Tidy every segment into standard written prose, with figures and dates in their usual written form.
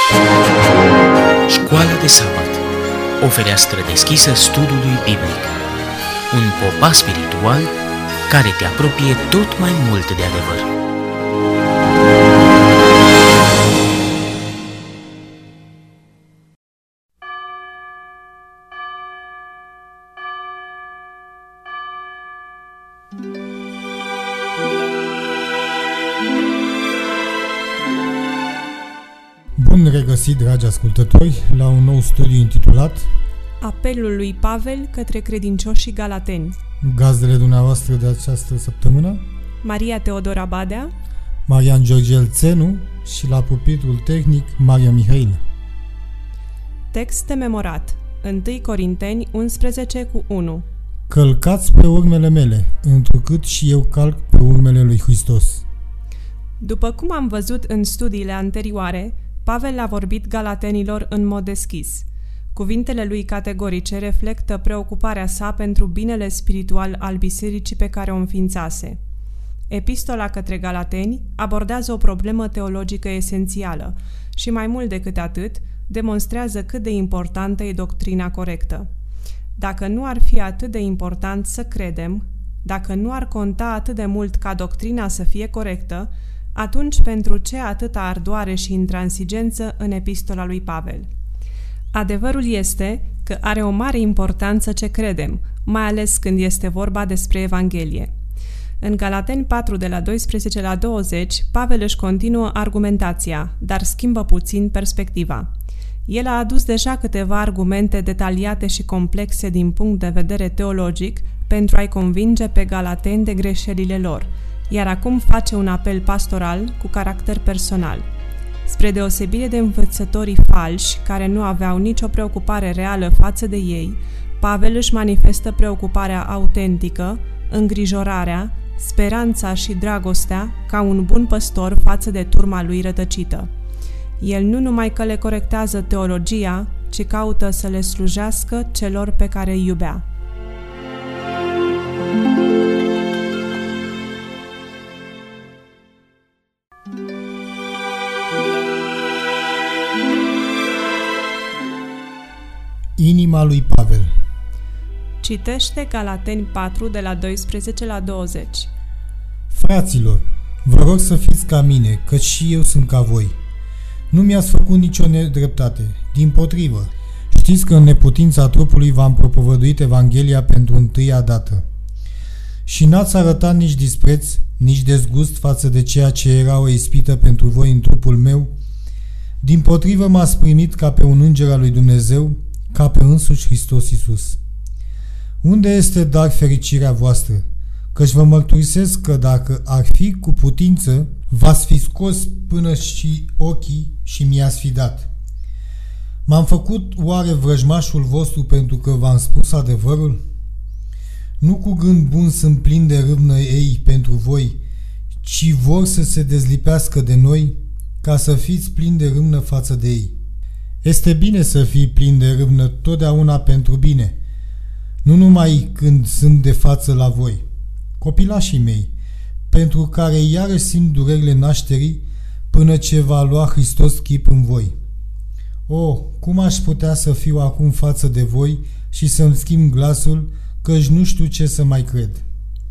Școala de sabat, o fereastră deschisă studiului biblic. Un popas spiritual care te apropie tot mai mult de adevăr. Bun regăsit, dragi ascultători, la un nou studiu intitulat Apelul lui Pavel către credincioșii galateni. Gazdele dumneavoastră de această săptămână, Maria Teodora Badea, Marian Georgel Țenu și la pupitrul tehnic Maria Mihail. Text de memorat, 1 Corinteni 11:1. Călcați pe urmele mele, întrucât și eu calc pe urmele lui Hristos. După cum am văzut în studiile anterioare, Pavel a vorbit galatenilor în mod deschis. Cuvintele lui categorice reflectă preocuparea sa pentru binele spiritual al bisericii pe care o înființase. Epistola către galateni abordează o problemă teologică esențială și, mai mult decât atât, demonstrează cât de importantă e doctrina corectă. Dacă nu ar fi atât de important să credem, dacă nu ar conta atât de mult ca doctrina să fie corectă, atunci pentru ce atâta ardoare și intransigență în epistola lui Pavel? Adevărul este că are o mare importanță ce credem, mai ales când este vorba despre Evanghelie. În Galateni 4, de la 12 la 20, Pavel își continuă argumentația, dar schimbă puțin perspectiva. El a adus deja câteva argumente detaliate și complexe din punct de vedere teologic pentru a-i convinge pe galateni de greșelile lor, iar acum face un apel pastoral cu caracter personal. Spre deosebire de învățătorii falși, care nu aveau nicio preocupare reală față de ei, Pavel își manifestă preocuparea autentică, îngrijorarea, speranța și dragostea ca un bun păstor față de turma lui rătăcită. El nu numai că le corectează teologia, ci caută să le slujească celor pe care îi iubea. Inima lui Pavel. Citește Galateni 4, de la 12 la 20. Fraților, vă rog să fiți ca mine, căci și eu sunt ca voi. Nu mi-ați făcut nicio nedreptate, dimpotrivă. Știți că în neputința trupului v-am propovăduit Evanghelia pentru întâia dată. Și n-ați arătat nici dispreț, nici dezgust față de ceea ce era o ispită pentru voi în trupul meu. Dimpotrivă m-ați primit ca pe un înger al lui Dumnezeu, ca pe însuși Hristos Iisus. Unde este dar fericirea voastră? Căci vă mărturisesc că dacă ar fi cu putință, v-ați fi scos până și ochii și mi-ați fi dat. M-am făcut oare vrăjmașul vostru pentru că v-am spus adevărul? Nu cu gând bun sunt plin de râvnă ei pentru voi, ci vor să se dezlipească de noi, ca să fiți plini de râvnă față de ei. Este bine să fii plin de râvnă totdeauna pentru bine, nu numai când sunt de față la voi, copilașii mei, pentru care iarăși simt durerile nașterii până ce va lua Hristos chip în voi. O, cum aș putea să fiu acum față de voi și să-mi schimb glasul, căci nu știu ce să mai cred.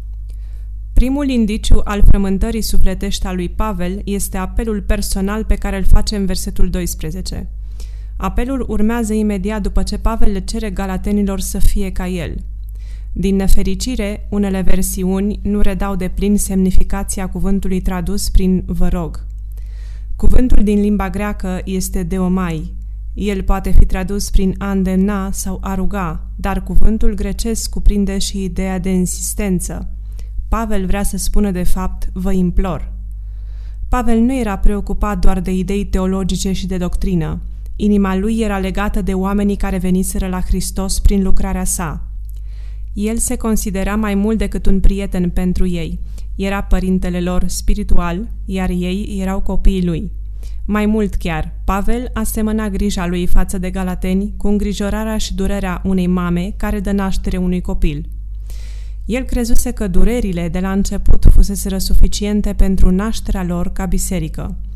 Primul indiciu al frământării sufletești a lui Pavel este apelul personal pe care îl face în versetul 12. Apelul urmează imediat după ce Pavel le cere galatenilor să fie ca el. Din nefericire, unele versiuni nu redau de plin semnificația cuvântului tradus prin vă rog. Cuvântul din limba greacă este deomai. El poate fi tradus prin a îndemna sau a ruga, dar cuvântul grecesc cuprinde și ideea de insistență. Pavel vrea să spună de fapt vă implor. Pavel nu era preocupat doar de idei teologice și de doctrină. Inima lui era legată de oamenii care veniseră la Hristos prin lucrarea sa. El se considera mai mult decât un prieten pentru ei. Era părintele lor spiritual, iar ei erau copiii lui. Mai mult chiar, Pavel asemăna grija lui față de galateni cu îngrijorarea și durerea unei mame care dă naștere unui copil. El crezuse că durerile de la început fuseseră suficiente pentru nașterea lor ca biserică.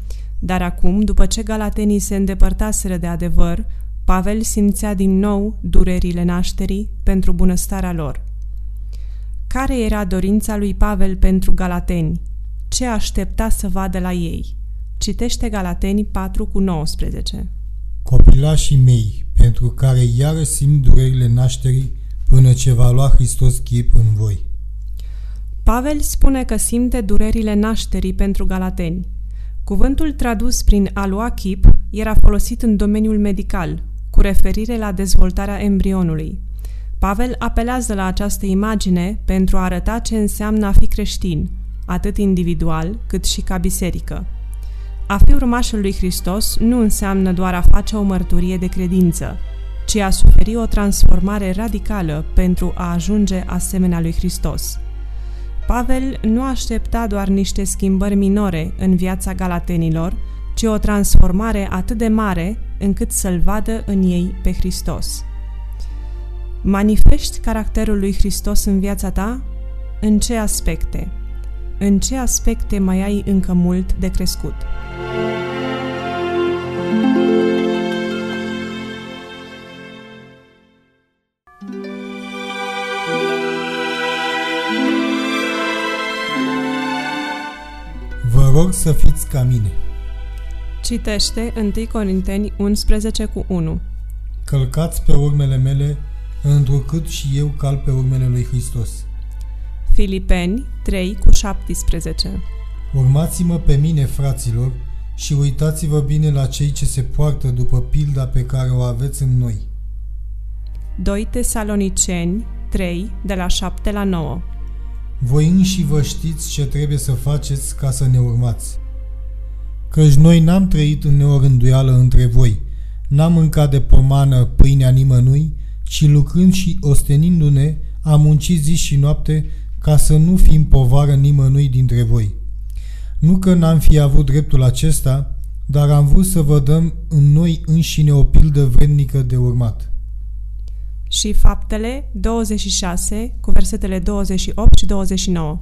Dar acum, după ce galatenii se îndepărtaseră de adevăr, Pavel simțea din nou durerile nașterii pentru bunăstarea lor. Care era dorința lui Pavel pentru galateni? Ce aștepta să vadă la ei? Citește Galateni 4:19. Copilașii mei, pentru care iară simt durerile nașterii până ce va lua Hristos chip în voi. Pavel spune că simte durerile nașterii pentru galateni. Cuvântul tradus prin a lua chip era folosit în domeniul medical, cu referire la dezvoltarea embrionului. Pavel apelează la această imagine pentru a arăta ce înseamnă a fi creștin, atât individual cât și ca biserică. A fi urmașul lui Hristos nu înseamnă doar a face o mărturie de credință, ci a suferi o transformare radicală pentru a ajunge asemenea lui Hristos. Pavel nu aștepta doar niște schimbări minore în viața galatenilor, ci o transformare atât de mare încât să-L vadă în ei pe Hristos. Manifesti caracterul lui Hristos în viața ta? În ce aspecte? În ce aspecte mai ai încă mult de crescut? Vă rog să fiți ca mine. Citește 1 Corinteni 11:1. Călcați pe urmele mele, întrucât și eu cal pe urmele lui Hristos. Filipeni 3:17. Urmați-mă pe mine, fraților, și uitați-vă bine la cei ce se poartă după pilda pe care o aveți în noi. 2 Tesaloniceni 3, de la 7 la 9. Voi înși vă știți ce trebuie să faceți ca să ne urmați. Căci noi n-am trăit în neorânduială între voi, n-am mâncat de pomană pâinea nimănui, ci lucrând și ostenindu-ne, am muncit zi și noapte ca să nu fim povară nimănui dintre voi. Nu că n-am fi avut dreptul acesta, dar am vrut să vă dăm în noi înșine o pildă vrednică de urmat. Și Faptele 26, cu versetele 28 și 29.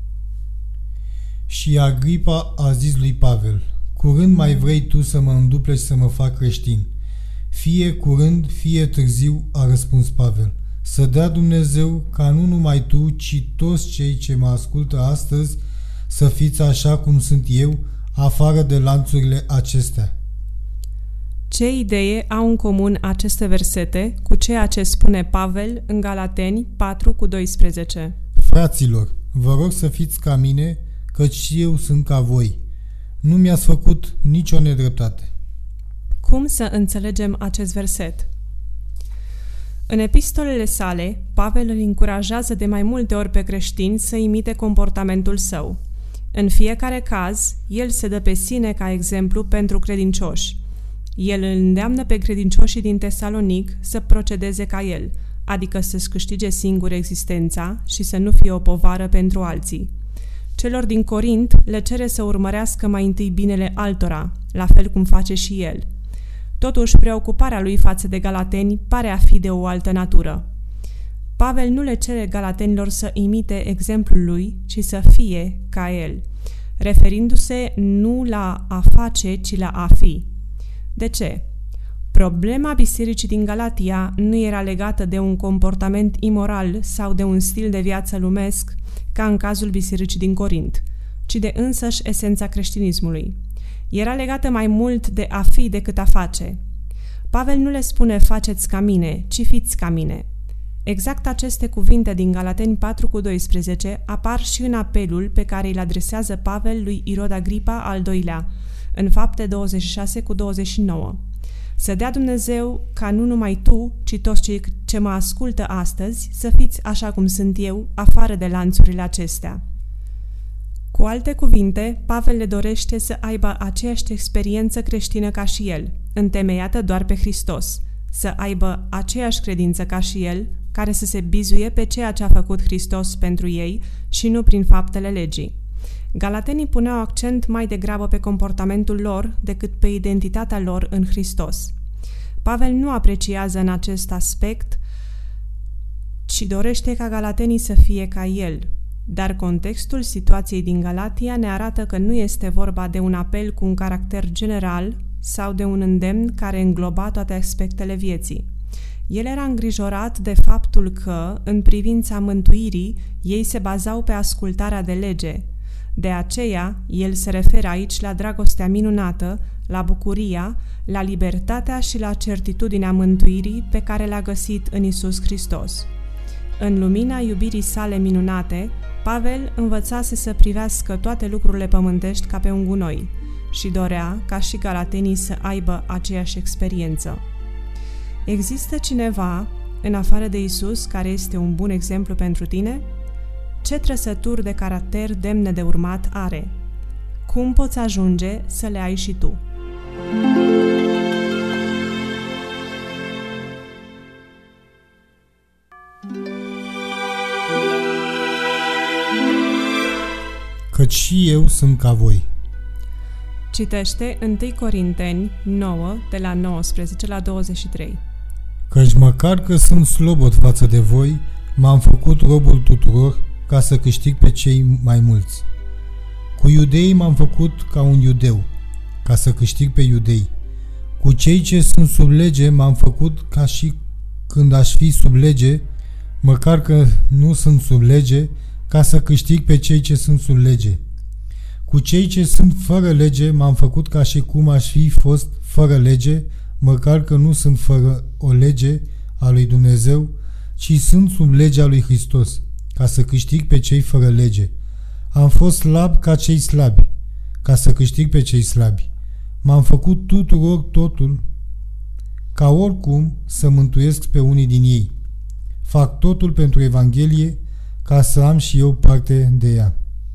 Și Agripa a zis lui Pavel: curând mai vrei tu să mă îndupleci să mă fac creștin? Fie curând, fie târziu, a răspuns Pavel. Să dea Dumnezeu ca nu numai tu, ci toți cei ce mă ascultă astăzi să fiți așa cum sunt eu, afară de lanțurile acestea. Ce idee au în comun aceste versete cu ceea ce spune Pavel în Galateni 4:12? Fraților, vă rog să fiți ca mine, căci și eu sunt ca voi. Nu mi-ați făcut nicio nedreptate. Cum să înțelegem acest verset? În epistolele sale, Pavel îl încurajează de mai multe ori pe creștini să imite comportamentul său. În fiecare caz, el se dă pe sine ca exemplu pentru credincioși. El îl îndeamnă pe credincioșii din Tesalonic să procedeze ca el, adică să-și câștige singur existența și să nu fie o povară pentru alții. Celor din Corint le cere să urmărească mai întâi binele altora, la fel cum face și el. Totuși, preocuparea lui față de galateni pare a fi de o altă natură. Pavel nu le cere galatenilor să imite exemplul lui, ci să fie ca el, referindu-se nu la a face, ci la a fi. De ce? Problema bisericii din Galatia nu era legată de un comportament imoral sau de un stil de viață lumesc, ca în cazul bisericii din Corint, ci de însăși esența creștinismului. Era legată mai mult de a fi decât a face. Pavel nu le spune faceți ca mine, ci fiți ca mine. Exact aceste cuvinte din Galateni 4:12 apar și în apelul pe care îl adresează Pavel lui Irod Agripa al doilea, în Fapte 26:29. Să dea Dumnezeu ca nu numai tu, ci toți cei ce mă ascultă astăzi, să fiți așa cum sunt eu, afară de lanțurile acestea. Cu alte cuvinte, Pavel le dorește să aibă aceeași experiență creștină ca și el, întemeiată doar pe Hristos, să aibă aceeași credință ca și el, care să se bizuie pe ceea ce a făcut Hristos pentru ei și nu prin faptele legii. Galatenii puneau accent mai degrabă pe comportamentul lor decât pe identitatea lor în Hristos. Pavel nu apreciază în acest aspect, ci dorește ca galatenii să fie ca el. dar contextul situației din Galatia ne arată că nu este vorba de un apel cu un caracter general sau de un îndemn care îngloba toate aspectele vieții. El era îngrijorat de faptul că, în privința mântuirii, ei se bazau pe ascultarea de lege. De aceea, el se referă aici la dragostea minunată, la bucuria, la libertatea și la certitudinea mântuirii pe care le-a găsit în Iisus Hristos. În lumina iubirii sale minunate, Pavel învățase să privească toate lucrurile pământești ca pe un gunoi și dorea ca și galatenii să aibă aceeași experiență. Există cineva, în afară de Iisus, care este un bun exemplu pentru tine? Ce trăsături de caracter demne de urmat are? Cum poți ajunge să le ai și tu? Căci și eu sunt ca voi. Citește 1 Corinteni 9, de la 19 la 23. Căci măcar că sunt slobod față de voi, m-am făcut robul tuturor ca să câștig pe cei mai mulți. Cu iudeii m-am făcut ca un iudeu, ca să câștig pe iudei. Cu cei ce sunt sub lege m-am făcut ca și când aș fi sub lege, măcar că nu sunt sub lege, ca să câștig pe cei ce sunt sub lege. Cu cei ce sunt fără lege m-am făcut ca și cum aș fi fost fără lege, măcar că nu sunt fără o lege a lui Dumnezeu, ci sunt sub legea lui Hristos, ca să câștig pe cei fără lege. Am fost slab ca cei slabi, ca să câștig pe cei slabi. M-am făcut tuturor totul, ca oricum să mântuiesc pe unii din ei. Fac totul pentru Evanghelie, ca să am și eu parte de ea.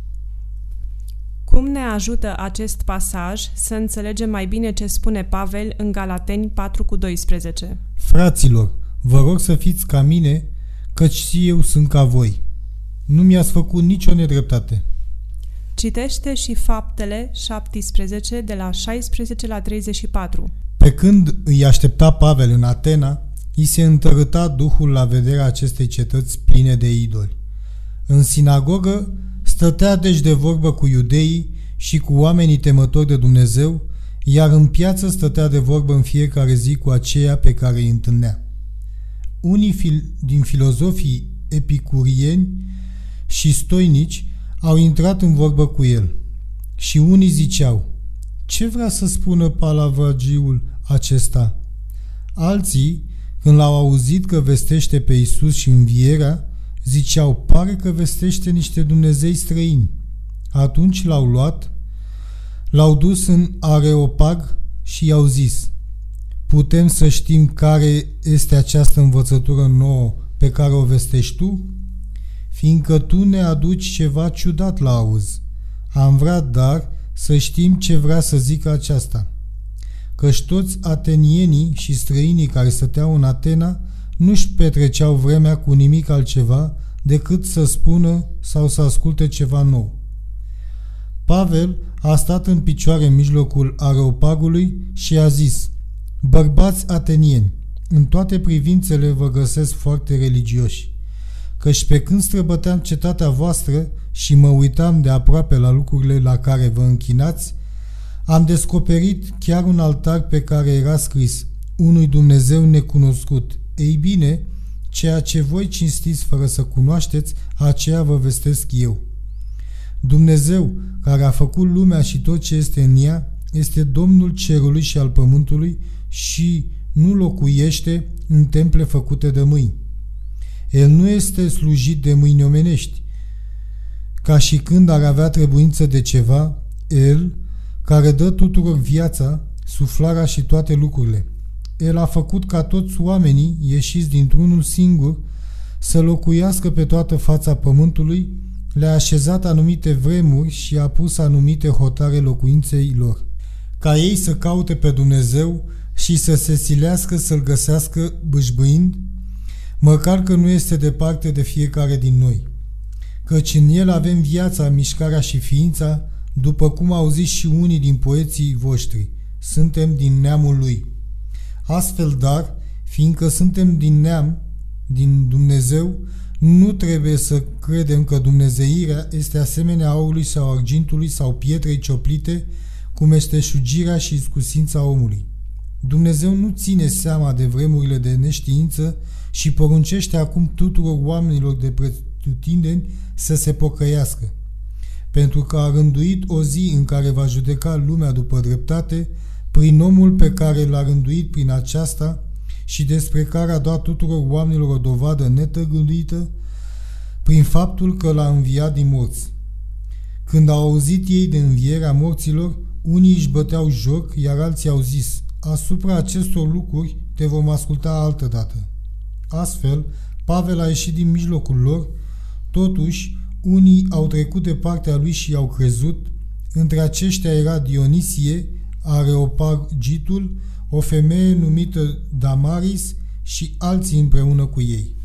Cum ne ajută acest pasaj să înțelegem mai bine ce spune Pavel în Galateni 4:12? Fraților, vă rog să fiți ca mine, căci și eu sunt ca voi. Nu mi-ați făcut nicio nedreptate. Citește și Faptele 17, de la 16 la 34. Pe când îi aștepta Pavel în Atena, i se întărâta Duhul la vederea acestei cetăți pline de idoli. În sinagogă stătea deci de vorbă cu iudeii și cu oamenii temători de Dumnezeu, iar în piață stătea de vorbă în fiecare zi cu aceia pe care îi întâlnea. Unii din filozofii epicurieni și stoinici au intrat în vorbă cu el și unii ziceau: ce vrea să spună palavragiul acesta? Alții, când l-au auzit că vestește pe Iisus și învierea, ziceau: pare că vestește niște dumnezei străini. Atunci l-au luat, l-au dus în Areopag și i-au zis: putem să știm care este această învățătură nouă pe care o vestești tu? Fiindcă tu ne aduci ceva ciudat la auz. Am vrea, dar, să știm ce vrea să zică aceasta. Căci toți atenienii și străinii care stăteau în Atena nu-și petreceau vremea cu nimic altceva decât să spună sau să asculte ceva nou. Pavel a stat în picioare în mijlocul Areopagului și a zis: bărbați atenieni, în toate privințele vă găsesc foarte religioși, căci pe când străbăteam cetatea voastră și mă uitam de aproape la lucrurile la care vă închinați, am descoperit chiar un altar pe care era scris: unui Dumnezeu necunoscut. Ei bine, ceea ce voi cinstiți fără să cunoașteți, aceea vă vestesc eu. Dumnezeu, care a făcut lumea și tot ce este în ea, este Domnul cerului și al pământului și nu locuiește în temple făcute de mâini. El nu este slujit de mâini omenești, ca și când ar avea trebuință de ceva, El, care dă tuturor viața, suflarea și toate lucrurile. El a făcut ca toți oamenii ieșiți dintr-unul singur să locuiască pe toată fața pământului, le-a așezat anumite vremuri și a pus anumite hotare locuinței lor, ca ei să caute pe Dumnezeu și să se silească să-L găsească bâșbâind, măcar că nu este departe de fiecare din noi. Căci în El avem viața, mișcarea și ființa, după cum au zis și unii din poeții voștri: suntem din neamul Lui. Astfel, dar, fiindcă suntem din neam, din Dumnezeu, Nu trebuie să credem că dumnezeirea este asemenea aurului sau argintului sau pietrei cioplite, cum este șugirea și iscusința omului. Dumnezeu nu ține seama de vremurile de neștiință și poruncește acum tuturor oamenilor de pretutindeni să se pocăiască, pentru că a rânduit o zi în care va judeca lumea după dreptate prin omul pe care l-a rânduit prin aceasta și despre care a dat tuturor oamenilor o dovadă netăgăduită prin faptul că l-a înviat din morți. Când au auzit ei de învierea morților, unii își băteau joc, iar alții au zis: asupra acestor lucruri te vom asculta altădată. Astfel, Pavel a ieșit din mijlocul lor, totuși unii au trecut de partea lui și i-au crezut. Între aceștia era Dionisie, Areopagitul, o femeie numită Damaris și alții împreună cu ei.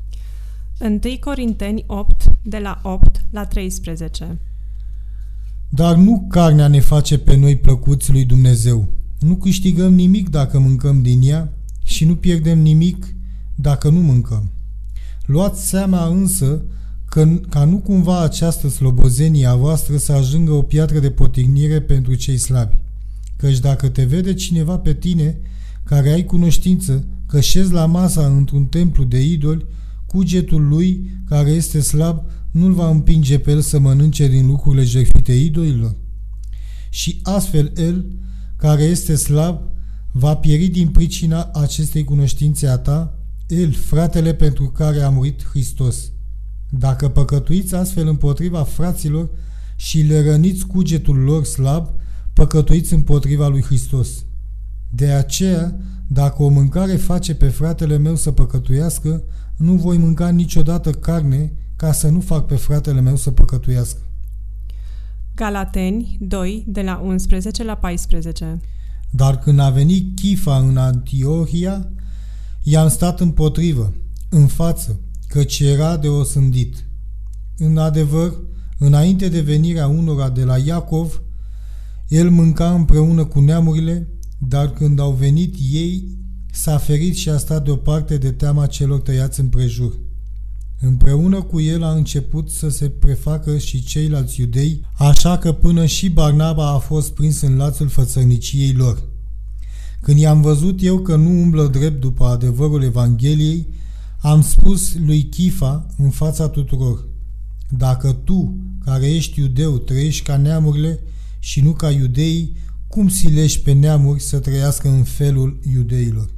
1 Corinteni 8, de la 8 la 13. Dar nu carnea ne face pe noi plăcuți lui Dumnezeu. Nu câștigăm nimic dacă mâncăm din ea și nu pierdem nimic dacă nu mâncăm. Luați seama însă ca nu cumva această slobozenie a voastră să ajungă o piatră de potignire pentru cei slabi. Căci dacă te vede cineva pe tine, care ai cunoștință că șezi la masa într-un templu de idoli, cugetul lui, care este slab, nu-l va împinge pe el să mănânce din lucrurile jertfite idolilor? Și astfel el, care este slab, va pieri din pricina acestei cunoștințe a ta, el, fratele pentru care a murit Hristos. Dacă păcătuiți astfel împotriva fraților și le răniți cugetul lor slab, păcătuiți împotriva lui Hristos. De aceea, dacă o mâncare face pe fratele meu să păcătuiască, nu voi mânca niciodată carne ca să nu fac pe fratele meu să păcătuiască. Galateni 2, de la 11 la 14. Dar când a venit Chifa în Antiohia, i-am stat împotrivă, în față, căci era de osândit. În adevăr, înainte de venirea unora de la Iacov, el mânca împreună cu neamurile, dar când au venit ei, s-a ferit și a stat deoparte de teama celor tăiați împrejur. Împreună cu el a început să se prefacă și ceilalți iudei, așa că până și Barnaba a fost prins în lațul fățărniciei lor. Când i-am văzut eu că nu umblă drept după adevărul Evangheliei, am spus lui Chifa în fața tuturor: dacă tu, care ești iudeu, trăiești ca neamurile și nu ca iudeii, cum silești pe neamuri să trăiască în felul iudeilor?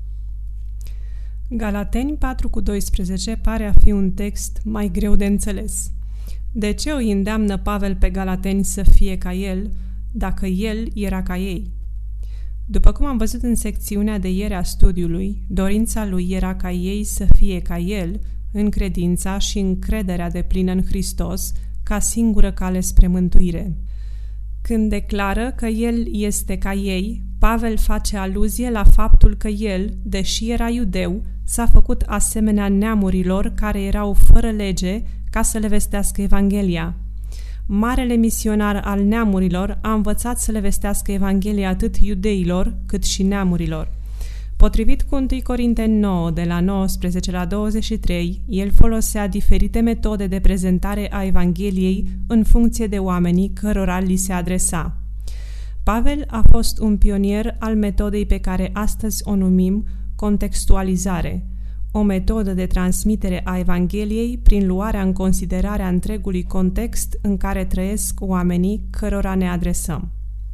Galateni 4,12 pare a fi un text mai greu de înțeles. De ce îi îndeamnă Pavel pe galateni să fie ca el, dacă el era ca ei? După cum am văzut în secțiunea de ieri a studiului, dorința lui era ca ei să fie ca el, în credința și încrederea deplină în Hristos, ca singură cale spre mântuire. Când declară că el este ca ei, Pavel face aluzie la faptul că el, deși era iudeu, s-a făcut asemenea neamurilor care erau fără lege ca să le vestească Evanghelia. Marele misionar al neamurilor a învățat să le vestească Evanghelia atât iudeilor cât și neamurilor. Potrivit cu 1 Corinteni 9, de la 19 la 23, el folosea diferite metode de prezentare a Evangheliei în funcție de oamenii cărora li se adresa. Pavel a fost un pionier al metodei pe care astăzi o numim contextualizare, o metodă de transmitere a Evangheliei prin luarea în considerare a întregului context în care trăiesc oamenii cărora ne adresăm.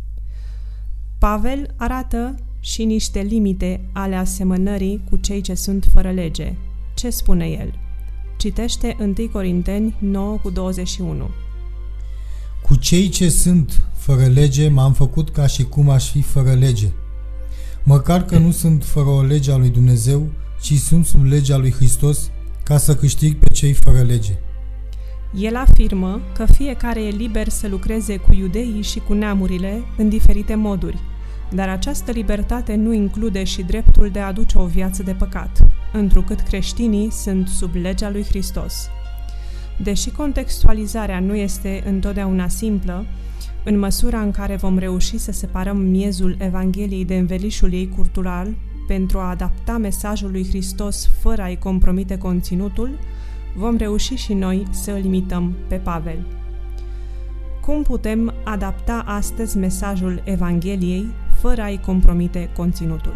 Pavel arată și niște limite ale asemănării cu cei ce sunt fără lege. Ce spune el? Citește 1 Corinteni 9:21. Cu cei ce sunt fără lege m-am făcut ca și cum aș fi fără lege. Măcar că nu sunt fără o lege a lui Dumnezeu, ci sunt sub legea lui Hristos, ca să câștig pe cei fără lege. El afirmă că fiecare e liber să lucreze cu iudeii și cu neamurile în diferite moduri, dar această libertate nu include și dreptul de a duce o viață de păcat, întrucât creștinii sunt sub legea lui Hristos. Deși contextualizarea nu este întotdeauna simplă, în măsura în care vom reuși să separăm miezul Evangheliei de învelișul ei cultural pentru a adapta mesajul lui Hristos fără a-i compromite conținutul, vom reuși și noi să îl imităm pe Pavel. Cum putem adapta astăzi mesajul Evangheliei fără a-i compromite conținutul?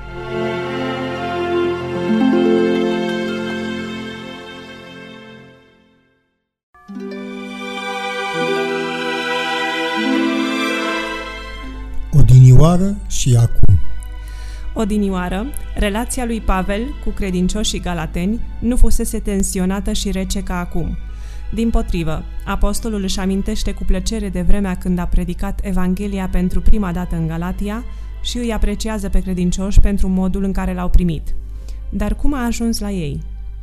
Odinioară și acum. Odinioară, relația lui Pavel cu credincioșii galateni nu fusese tensionată și rece ca acum. Dimpotrivă, apostolul își amintește cu plăcere de vremea când a predicat Evanghelia pentru prima dată în Galatia și îi apreciază pe credincioși pentru modul în care l-au primit. Dar cum a ajuns la ei?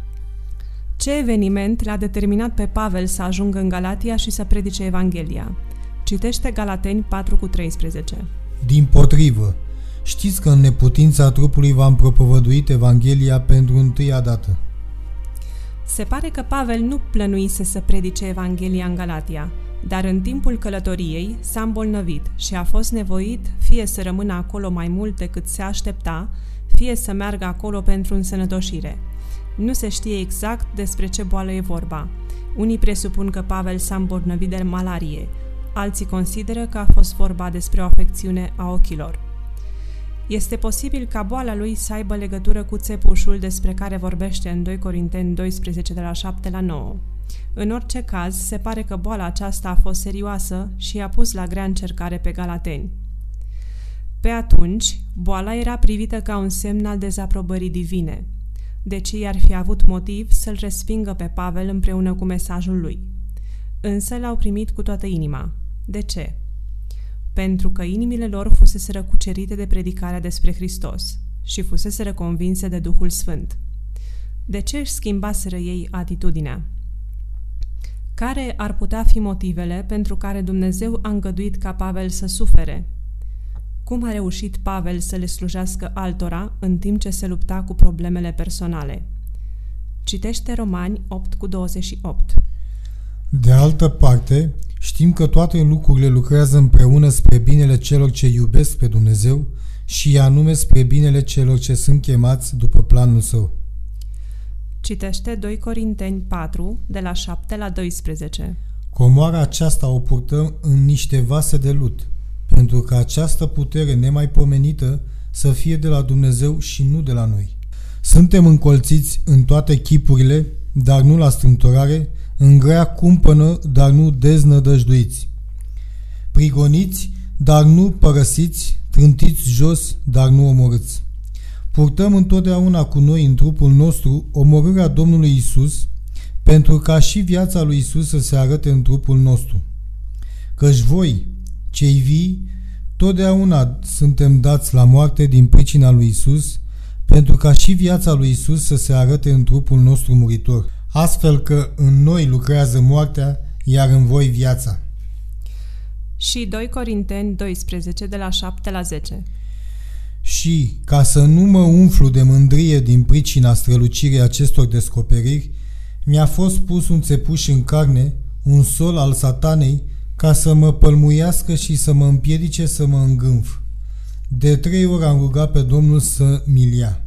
Ce eveniment l-a determinat pe Pavel să ajungă în Galatia și să predice Evanghelia? Citește Galateni 4:13. Dimpotrivă, știți că în neputința trupului v-am propovăduit Evanghelia pentru întâia dată. Se pare că Pavel nu plănuise să predice Evanghelia în Galatia, dar în timpul călătoriei s-a îmbolnăvit și a fost nevoit fie să rămână acolo mai mult decât se aștepta, fie să meargă acolo pentru însănătoșire. Nu se știe exact despre ce boală e vorba. Unii presupun că Pavel s-a îmbolnăvit de malarie, alții consideră că a fost vorba despre o afecțiune a ochilor. Este posibil ca boala lui să aibă legătură cu țepușul despre care vorbește în 2 Corinteni 12 de la 7 la 9. În orice caz, se pare că boala aceasta a fost serioasă și i-a pus la grea încercare pe galateni. Pe atunci, boala era privită ca un semn al dezaprobării divine, deci i-ar fi avut motiv să-l respingă pe Pavel împreună cu mesajul lui. Însă l-au primit cu toată inima. De ce? Pentru că inimile lor fuseseră cucerite de predicarea despre Hristos și fuseseră convinse de Duhul Sfânt. De ce își schimbaseră ei atitudinea? Care ar putea fi motivele pentru care Dumnezeu a îngăduit ca Pavel să sufere? Cum a reușit Pavel să le slujească altora în timp ce se lupta cu problemele personale? Citește Romani 8:28. De altă parte, știm că toate lucrurile lucrează împreună spre binele celor ce iubesc pe Dumnezeu și anume spre binele celor ce sunt chemați după planul său. Citește 2 Corinteni 4, de la 7 la 12. Comoara aceasta o purtăm în niște vase de lut, pentru că această putere nemaipomenită să fie de la Dumnezeu și nu de la noi. Suntem încolțiți în toate chipurile, dar nu la strâmtorare, în grea cumpănă, dar nu deznădăjduiți. Prigoniți, dar nu părăsiți, trântiți jos, dar nu omorâți. Purtăm întotdeauna cu noi în trupul nostru omorârea Domnului Isus, pentru ca și viața lui Isus să se arate în trupul nostru. Căci voi, cei vii, totdeauna suntem dați la moarte din pricina lui Isus, pentru ca și viața lui Isus să se arate în trupul nostru muritor. Astfel că în noi lucrează moartea, iar în voi viața. Și 2 Corinteni 12, de la 7 la 10. Și, ca să nu mă umflu de mândrie din pricina strălucirii acestor descoperiri, mi-a fost pus un țepuș în carne, un sol al satanei, ca să mă pălmuiască și să mă împiedice să mă îngânf. De 3 ori am rugat pe Domnul să mi-l ia.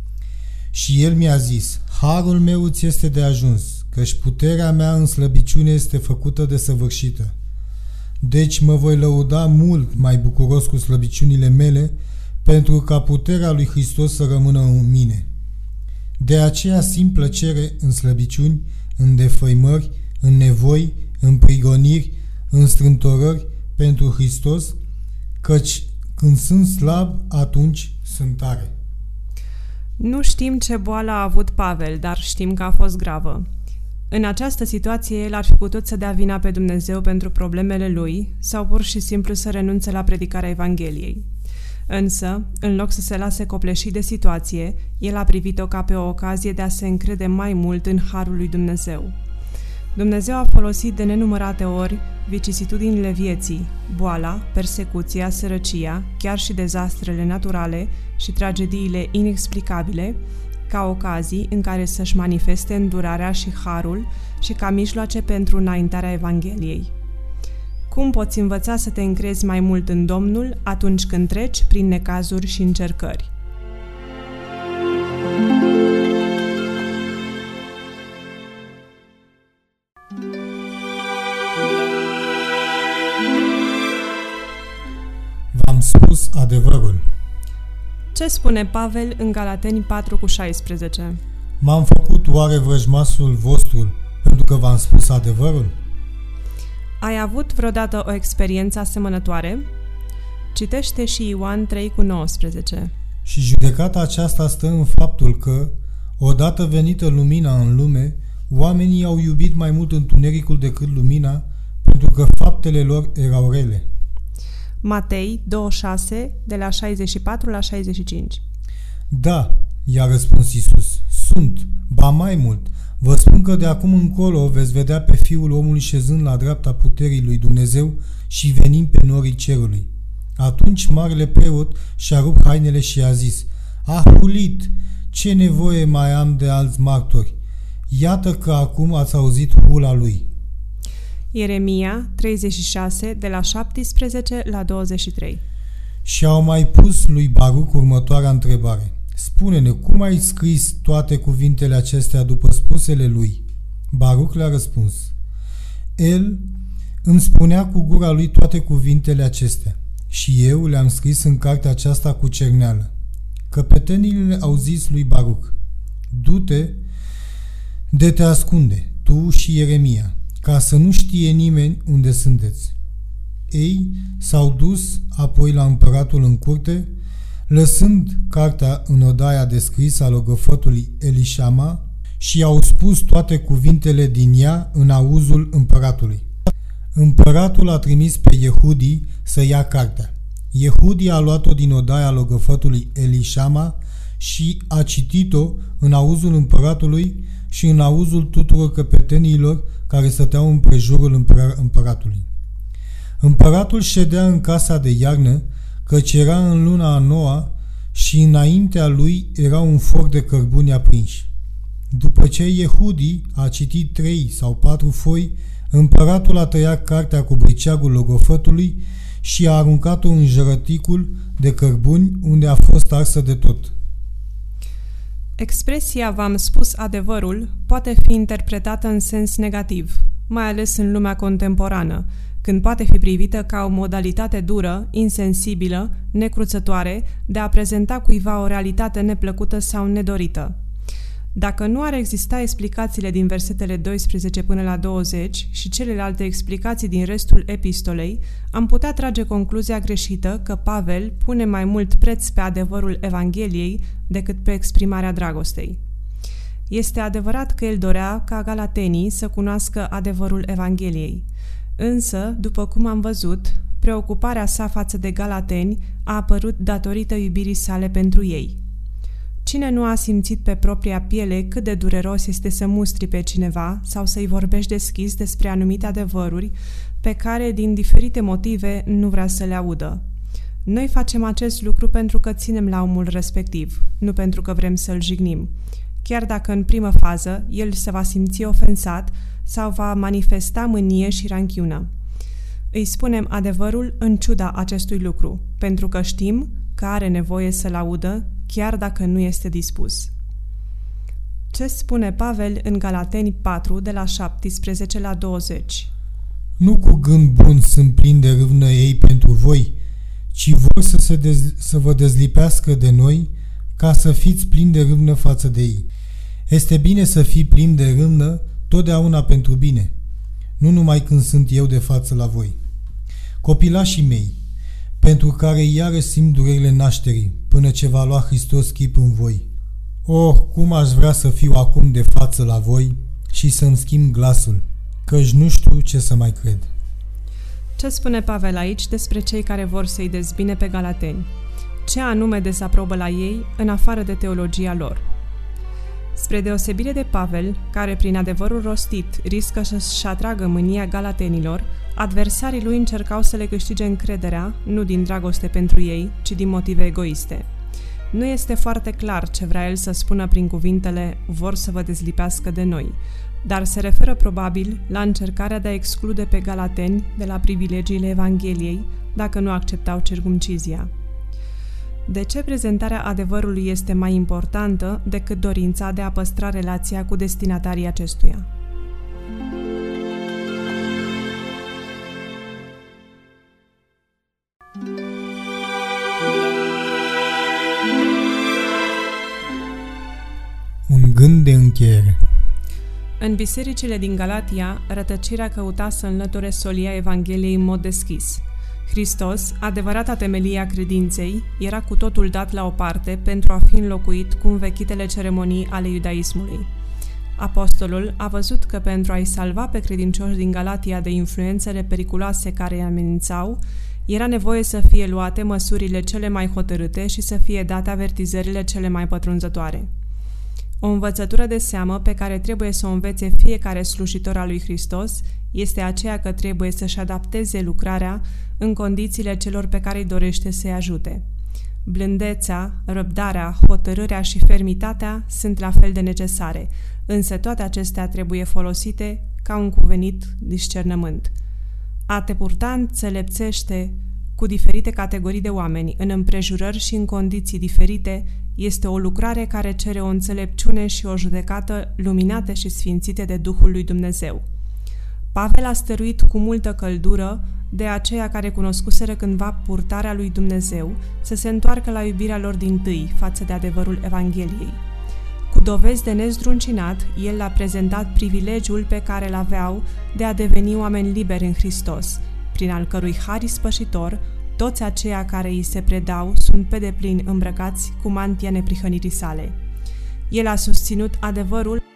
Și el mi-a zis: harul meu îți este de ajuns, căci puterea mea în slăbiciune este făcută de săvârșită. Deci mă voi lăuda mult mai bucuros cu slăbiciunile mele, pentru ca puterea lui Hristos să rămână în mine. De aceea simt plăcere în slăbiciuni, în defăimări, în nevoi, în prigoniri, în strântorări pentru Hristos, căci când sunt slab, atunci sunt tare. Nu știm ce boală a avut Pavel, dar știm că a fost gravă. În această situație, el ar fi putut să dea vina pe Dumnezeu pentru problemele lui sau pur și simplu să renunțe la predicarea Evangheliei. Însă, în loc să se lase copleșit de situație, el a privit-o ca pe o ocazie de a se încrede mai mult în harul lui Dumnezeu. Dumnezeu a folosit de nenumărate ori vicisitudinile vieții, boala, persecuția, sărăcia, chiar și dezastrele naturale și tragediile inexplicabile, ca ocazii în care să-și manifeste îndurarea și harul și ca mijloace pentru înaintarea Evangheliei. Cum poți învăța să te încrezi mai mult în Domnul atunci când treci prin necazuri și încercări? adevărul. Ce spune Pavel în Galateni 4:16? M-am făcut oare vrăjmașul vostru pentru că v-am spus adevărul? Ai avut vreodată o experiență asemănătoare? Citește și Ioan 3:19. Și judecata aceasta stă în faptul că, odată venită lumina în lume, oamenii au iubit mai mult întunericul decât lumina, pentru că faptele lor erau rele. Matei 2:6, de la 64 la 65. Da, i-a răspuns Iisus, sunt, ba mai mult, vă spun că de acum încolo veți vedea pe Fiul omului șezând la dreapta puterii lui Dumnezeu și venind pe norii cerului. Atunci marele preot și-a rupt hainele și i-a zis, a hulit, ce nevoie mai am de alți martori? Iată că acum ați auzit hula lui. Ieremia 36, de la 17 la 23. Și au mai pus lui Baruc următoarea întrebare. Spune-ne, cum ai scris toate cuvintele acestea după spusele lui? Baruc le-a răspuns. El îmi spunea cu gura lui toate cuvintele acestea și eu le-am scris în cartea aceasta cu cerneală. Căpetenile au zis lui Baruc, du-te de te ascunde, tu și Ieremia, ca să nu știe nimeni unde sunteți. Ei s-au dus apoi la împăratul în curte, lăsând cartea în odaia de scris a logofătului Elișama și i-au spus toate cuvintele din ea în auzul împăratului. Împăratul a trimis pe Yehudi să ia cartea. Yehudi a luat-o din odaia logofătului Elișama și a citit-o în auzul împăratului și în auzul tuturor căpetenilor care stăteau împrejurul împăratului. Împăratul ședea în casa de iarnă, căci era în luna a noua și înaintea lui era un foc de cărbuni aprinși. După ce Yehudi a citit 3 sau 4 foi, împăratul a tăiat cartea cu briceagul logofătului și a aruncat-o în jărăticul de cărbuni, unde a fost arsă de tot. Expresia v-am spus adevărul poate fi interpretată în sens negativ, mai ales în lumea contemporană, când poate fi privită ca o modalitate dură, insensibilă, necruțătoare de a prezenta cuiva o realitate neplăcută sau nedorită. Dacă nu ar exista explicațiile din versetele 12 până la 20 și celelalte explicații din restul epistolei, am putea trage concluzia greșită că Pavel pune mai mult preț pe adevărul Evangheliei decât pe exprimarea dragostei. Este adevărat că el dorea ca galatenii să cunoască adevărul Evangheliei, însă, după cum am văzut, preocuparea sa față de galateni a apărut datorită iubirii sale pentru ei. Cine nu a simțit pe propria piele cât de dureros este să mustri pe cineva sau să-i vorbești deschis despre anumite adevăruri pe care, din diferite motive, nu vrea să le audă? Noi facem acest lucru pentru că ținem la omul respectiv, nu pentru că vrem să-l jignim, chiar dacă în primă fază el se va simți ofensat sau va manifesta mânie și ranchiună. Îi spunem adevărul în ciuda acestui lucru, pentru că știm că are nevoie să-l audă, chiar dacă nu este dispus. Ce spune Pavel în Galateni 4, de la 17 la 20? Nu cu gând bun sunt plini de râvnă ei pentru voi, ci vor să vă dezlipească de noi, ca să fiți plini de râvnă față de ei. Este bine să fii plin de râvnă totdeauna pentru bine, nu numai când sunt eu de față la voi. Copilașii mei, pentru care iarăși simt durerile nașterii, până ce va lua Hristos chip în voi. Oh, cum aș vrea să fiu acum de față la voi și să-mi schimb glasul, căci nu știu ce să mai cred. Ce spune Pavel aici despre cei care vor să-i dezbine pe galateni? Ce anume dezaprobă la ei, în afară de teologia lor? Spre deosebire de Pavel, care prin adevărul rostit riscă să-și atragă mânia galatenilor, adversarii lui încercau să le câștige încrederea, nu din dragoste pentru ei, ci din motive egoiste. Nu este foarte clar ce vrea el să spună prin cuvintele vor să vă dezlipească de noi, dar se referă probabil la încercarea de a exclude pe galateni de la privilegiile Evangheliei, dacă nu acceptau circumcizia. De ce prezentarea adevărului este mai importantă decât dorința de a păstra relația cu destinatarii acestuia? Gând de încheiere. În bisericile din Galatia, rătăcirea căuta să înlăture solia Evangheliei în mod deschis. Hristos, adevărata temelie a credinței, era cu totul dat la o parte pentru a fi înlocuit cu învechitele ceremonii ale iudaismului. Apostolul a văzut că pentru a-i salva pe credincioși din Galatia de influențele periculoase care îi amenințau, era nevoie să fie luate măsurile cele mai hotărâte și să fie date avertizările cele mai pătrunzătoare. O învățătură de seamă pe care trebuie să o învețe fiecare slujitor al lui Hristos este aceea că trebuie să-și adapteze lucrarea în condițiile celor pe care îi dorește să-i ajute. Blândețea, răbdarea, hotărârea și fermitatea sunt la fel de necesare, însă toate acestea trebuie folosite ca un cuvenit discernământ. A te purta înțelepțește cu diferite categorii de oameni, în împrejurări și în condiții diferite, este o lucrare care cere o înțelepciune și o judecată luminate și sfințite de Duhul lui Dumnezeu. Pavel a stăruit cu multă căldură de aceia care cunoscuseră cândva purtarea lui Dumnezeu să se întoarcă la iubirea lor dintâi față de adevărul Evangheliei. Cu dovezi de nezdruncinat, el a prezentat privilegiul pe care îl aveau de a deveni oameni liberi în Hristos, prin al cărui har ispășitor, toți aceia care îi se predau sunt pe deplin îmbrăcați cu mantia neprihănirii sale. El a susținut adevărul